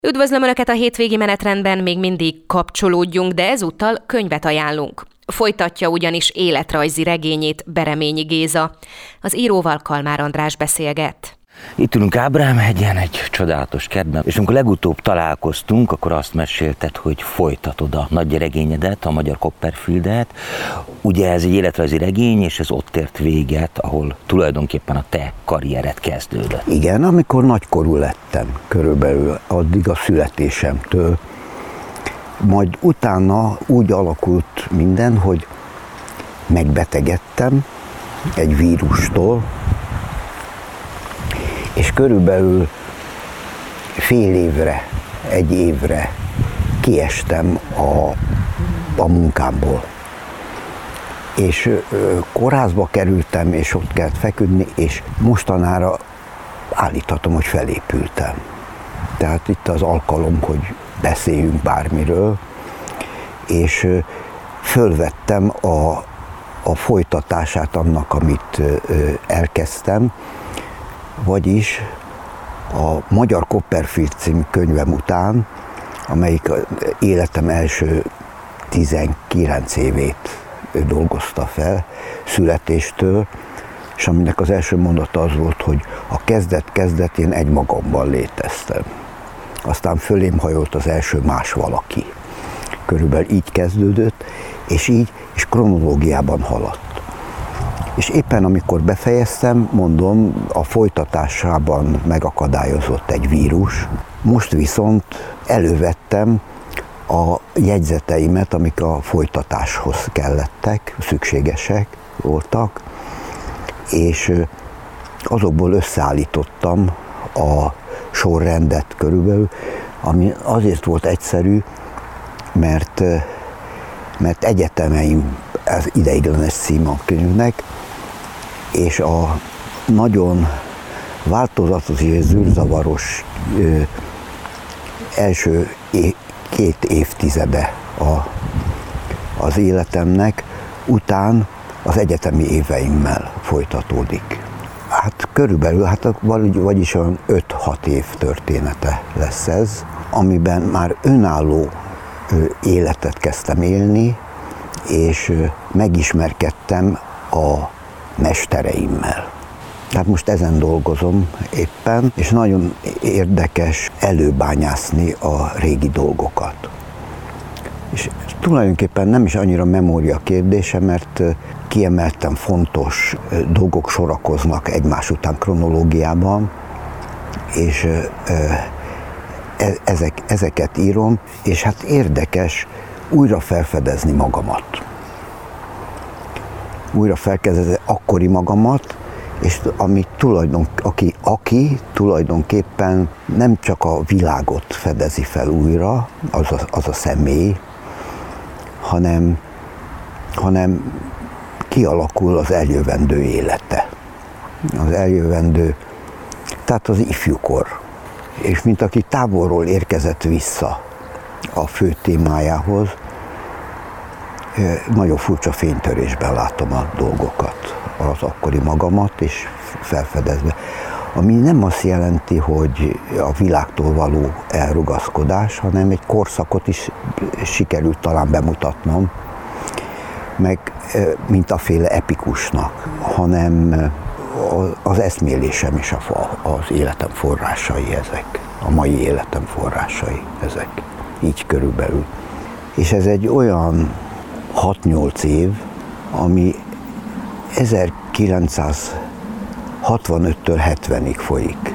Üdvözlöm Önöket a hétvégi menetrendben, még mindig kapcsolódjunk, de ezúttal könyvet ajánlunk. Folytatja ugyanis életrajzi regényét Bereményi Géza. Az íróval Kalmár András beszélget. Itt ülünk Ábrám-hegyen, egy csodálatos kertben, és amikor legutóbb találkoztunk, akkor azt mesélted, hogy folytatod a nagy regényedet, a Magyar Copperfieldet. Ugye ez egy életrajzi regény, és ez ott ért véget, ahol tulajdonképpen a te karriered kezdődött. Igen, amikor nagykorú lettem, körülbelül addig a születésemtől. Majd utána úgy alakult minden, hogy megbetegedtem egy vírustól, és körülbelül fél évre, egy évre kiestem a munkámból. És kórházba kerültem, és ott kellett feküdni, és mostanára állíthatom, hogy felépültem. Tehát itt az alkalom, hogy beszéljünk bármiről, és fölvettem a folytatását annak, amit elkezdtem, vagyis a Magyar Copperfield című könyvem után, amelyik életem első 19 évét dolgozta fel, születéstől, és aminek az első mondata az volt, hogy a kezdet-kezdetén egymagamban léteztem. Aztán fölém hajolt az első más valaki. Körülbelül így kezdődött, és kronológiában haladt. És éppen amikor befejeztem, mondom, a folytatásában megakadályozott egy vírus. Most viszont elővettem a jegyzeteimet, amik a folytatáshoz kellettek, szükségesek voltak, és azokból összeállítottam a sorrendet körülbelül, ami azért volt egyszerű, mert egyetemeim, az ideiglenes cím a könyvnek, és a nagyon változatos és zűrzavaros első 2 évtizede az életemnek után az egyetemi éveimmel folytatódik. Hát körülbelül, vagyis olyan 5-6 év története lesz ez, amiben már önálló életet kezdtem élni, és megismerkedtem a mestereimmel. Tehát most ezen dolgozom éppen, és nagyon érdekes előbányászni a régi dolgokat. És tulajdonképpen nem is annyira memória kérdése, mert kiemelten fontos dolgok sorakoznak egymás után kronológiában, és ezeket írom, és hát érdekes újra felfedezni magamat. Újra felfedezni akkori magamat, és aki tulajdonképpen nem csak a világot fedezi fel újra, az a személy, hanem kialakul az eljövendő élete. Az eljövendő, tehát az ifjúkor. És mint aki távolról érkezett vissza a fő témájához, nagyon furcsa fénytörésben látom a dolgokat, az akkori magamat, és felfedezve. Ami nem azt jelenti, hogy a világtól való elrugaszkodás, hanem egy korszakot is sikerült talán bemutatnom, meg mintaféle epikusnak, hanem az eszmélésem is az életem forrásai ezek, a mai életem forrásai ezek, így körülbelül. És ez egy olyan 6-8 év, ami 1965-től 70-ig folyik.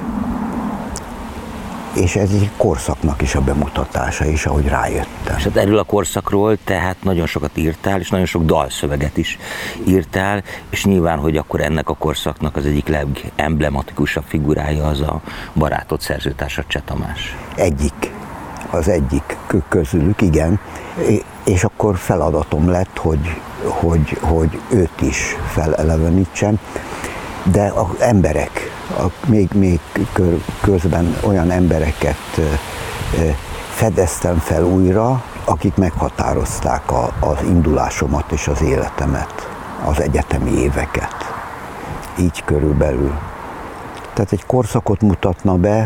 És ez egy korszaknak is a bemutatása is, ahogy rájöttem. És hát erről a korszakról tehát nagyon sokat írtál, és nagyon sok dalszöveget is írtál, és nyilván, hogy akkor ennek a korszaknak az egyik legemblematikusabb figurája az a barátod, szerzőtársad, Cseh Tamás. Az egyik közülük, igen. És akkor feladatom lett, hogy őt is felelevenítsem, de az emberek, még közben olyan embereket fedeztem fel újra, akik meghatározták az indulásomat és az életemet, az egyetemi éveket. Így körülbelül. Tehát egy korszakot mutatna be,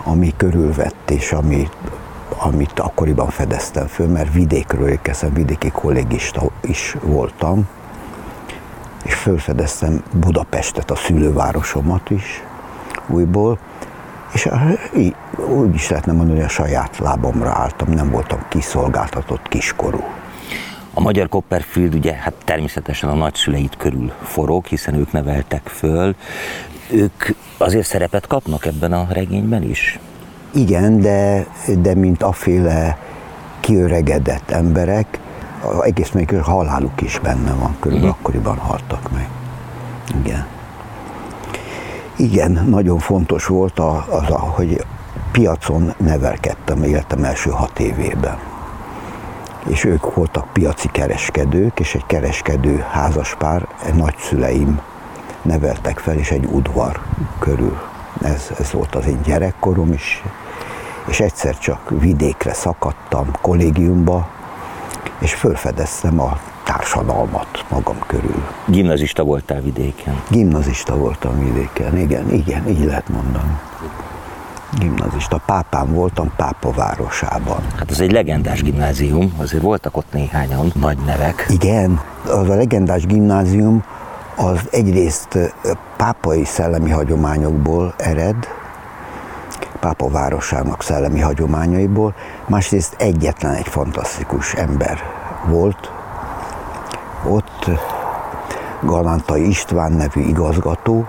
ami körülvett, és amit akkoriban fedeztem föl, mert vidékről érkeztem, vidéki kollégista is voltam, és fölfedeztem Budapestet, a szülővárosomat is újból, és úgy is lehetne mondani, hogy a saját lábamra álltam, nem voltam kiszolgáltatott kiskorú. A magyar Copperfield ugye hát természetesen a nagyszüleit körül forog, hiszen ők neveltek föl. Ők azért szerepet kapnak ebben a regényben is? Igen, de mint aféle kiöregedett emberek, egész még haláluk is benne van, körülbelül akkoriban haltak meg. Igen. Igen, nagyon fontos volt hogy piacon nevelkedtem életem első 6 évében. És ők voltak piaci kereskedők, és egy kereskedő házaspár, nagyszüleim neveltek fel, és egy udvar körül. Ez volt az én gyerekkorom is, és egyszer csak vidékre szakadtam, kollégiumba, és fölfedeztem a társadalmat magam körül. Gimnazista voltál vidéken? Gimnazista voltam vidéken, igen, így lehet mondani. Gimnazista. Pápán voltam, Pápa városában. Hát ez egy legendás gimnázium, azért voltak ott néhányan nagy nevek. Igen, az a legendás gimnázium az egyrészt pápai szellemi hagyományokból ered, Pápa városának szellemi hagyományaiból, másrészt egyetlen egy fantasztikus ember volt. Ott Galántai István nevű igazgató,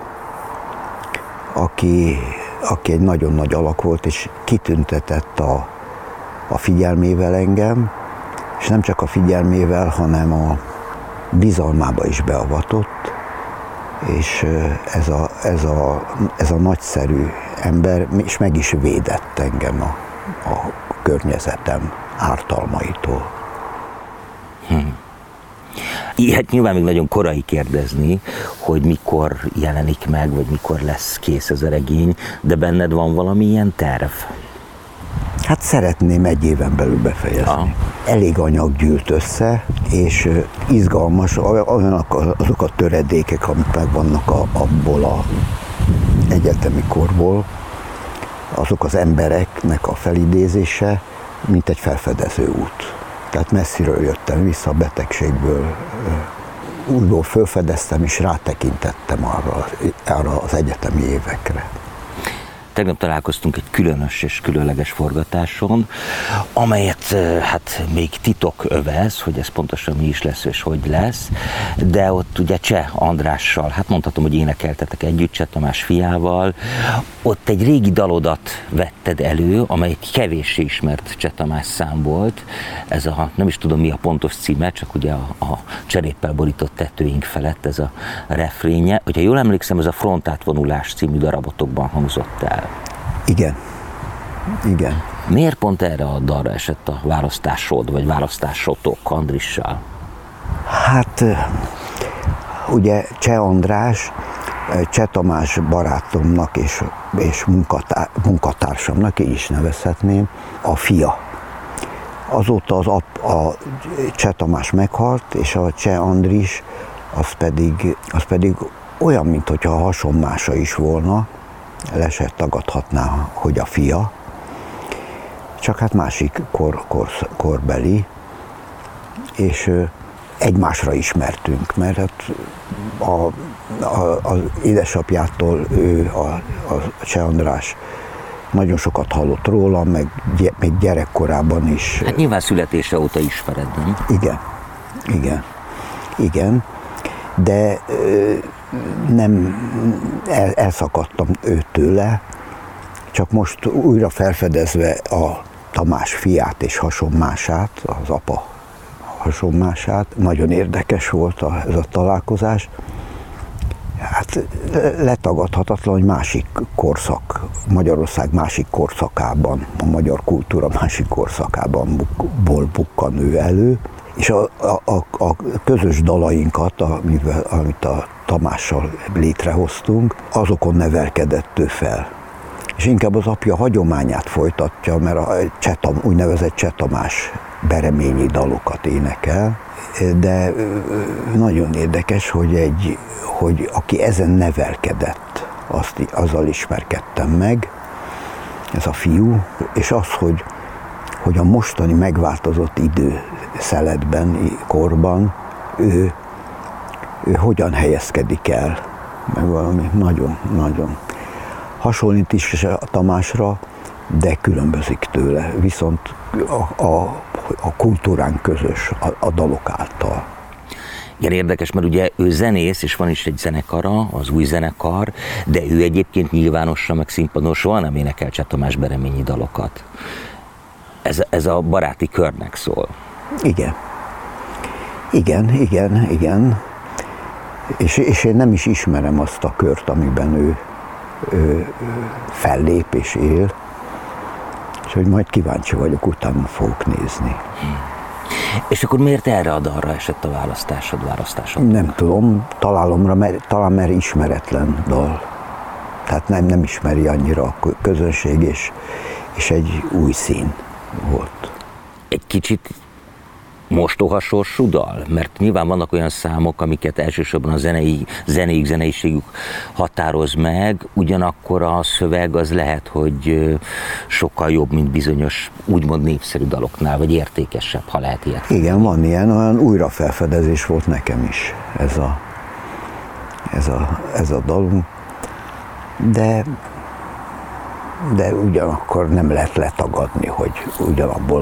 aki egy nagyon nagy alak volt, és kitüntetett a figyelmével engem, és nem csak a figyelmével, hanem a bizalmába is beavatott, és ez a nagyszerű ember, és meg is védett engem a környezetem ártalmaitól. Hát nyilván még nagyon korai kérdezni, hogy mikor jelenik meg, vagy mikor lesz kész ez a regény, de benned van valamilyen terv? Hát szeretném 1 éven belül befejezni. Elég anyag gyűlt össze, és izgalmas, azok a töredékek, amik megvannak abból az egyetemi korból, azok az embereknek a felidézése, mint egy felfedező út. Tehát messziről jöttem vissza a betegségből, újból felfedeztem és rátekintettem arra az egyetemi évekre. Tegnap találkoztunk egy különös és különleges forgatáson, amelyet hát még titok övez, hogy ez pontosan mi is lesz és hogy lesz, de ott ugye Cseh Andrással, hát mondhatom, hogy énekeltetek együtt, Cseh Tamás fiával, ott egy régi dalodat vetted elő, amely egy kevéssé ismert Cseh Tamás szám volt, ez nem is tudom mi a pontos címe, csak ugye a cseréppel borított tetőink felett ez a refrénye, hogyha jól emlékszem, ez a Frontátvonulás című darabotokban hangzott el. Igen. Miért pont erre a dalra esett a választásod, vagy választásotok Andrissal? Hát, ugye Cseh András, Cseh Tamás barátomnak és munkatársamnak, így is nevezhetném, a fia. Azóta a Cseh Tamás meghalt, és a Cseh Andris az pedig olyan, mintha a hasonmása is volna, le se tagadhatná, hogy a fia, csak hát másik korbeli, és egymásra ismertünk, mert hát az édesapjától a Cseh András nagyon sokat hallott róla, meg még gyerekkorában is. Hát nyilván születése óta ismered, nem? Igen, de nem elszakadtam őtőle, csak most újra felfedezve a Tamás fiát és hasonmását, az apa hasonmását, nagyon érdekes volt ez a találkozás. Hát letagadhatatlan, hogy másik korszak, Magyarország másik korszakában, a magyar kultúra másik korszakában bukkan ő elő, és a közös dalainkat, amit a Tamással létrehoztunk, azokon nevelkedett ő fel. És inkább az apja hagyományát folytatja, mert a úgynevezett Cseh Tamás bereményi dalokat énekel, de nagyon érdekes, hogy aki ezen nevelkedett, azzal ismerkedtem meg, ez a fiú, és az, hogy a mostani megváltozott időszeletben, korban ő hogyan helyezkedik el, meg valami nagyon-nagyon hasonlít is a Tamásra, de különbözik tőle, viszont a kultúrán közös a dalok által. Igen, érdekes, mert ugye ő zenész, és van is egy zenekara, az Új Zenekar, de ő egyébként nyilvánosan, meg színpadon soha nem énekel Cseh Tamás Bereményi dalokat. Ez a baráti körnek szól. Igen. És én nem is ismerem azt a kört, amiben ő fellép és él, és hogy majd kíváncsi vagyok, utána fogok nézni. És akkor miért erre a dalra esett a választásod? Nem tudom, talán mert ismeretlen dal. Tehát nem ismeri annyira a közönség, és egy új szín volt. Egy kicsit mostoha sorsú dal? Mert nyilván vannak olyan számok, amiket elsősorban a zeneiségük határoz meg, ugyanakkor a szöveg az lehet, hogy sokkal jobb, mint bizonyos úgymond népszerű daloknál, vagy értékesebb, ha lehet ilyet. Igen, van ilyen, olyan újrafelfedezés volt nekem is ez a dalunk, de ugyanakkor nem lehet letagadni, hogy ugyanabból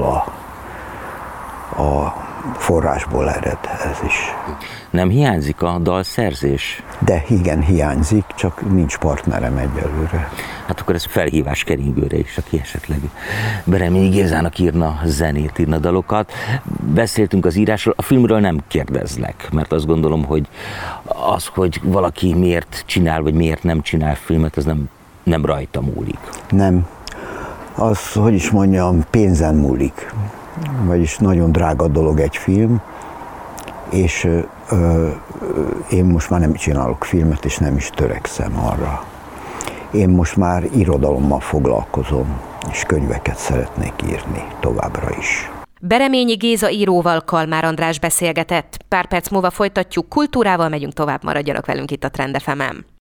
a forrásból ered ez is. Nem hiányzik a dalszerzés? De igen, hiányzik, csak nincs partnerem egyelőre. Hát akkor ez felhívás Keringőre is, aki esetleg Bereményi Gézának írna zenét, írna dalokat. Beszéltünk az írásról, a filmről nem kérdezlek, mert azt gondolom, hogy az, hogy valaki miért csinál, vagy miért nem csinál filmet, ez nem rajta múlik. Nem. Az, hogy is mondjam, pénzen múlik. Vagyis nagyon drága dolog egy film, és én most már nem csinálok filmet, és nem is törekszem arra. Én most már irodalommal foglalkozom, és könyveket szeretnék írni továbbra is. Bereményi Géza íróval Kalmár András beszélgetett. Pár perc múlva folytatjuk kultúrával, megyünk tovább, maradjanak velünk itt a Trend FM-en.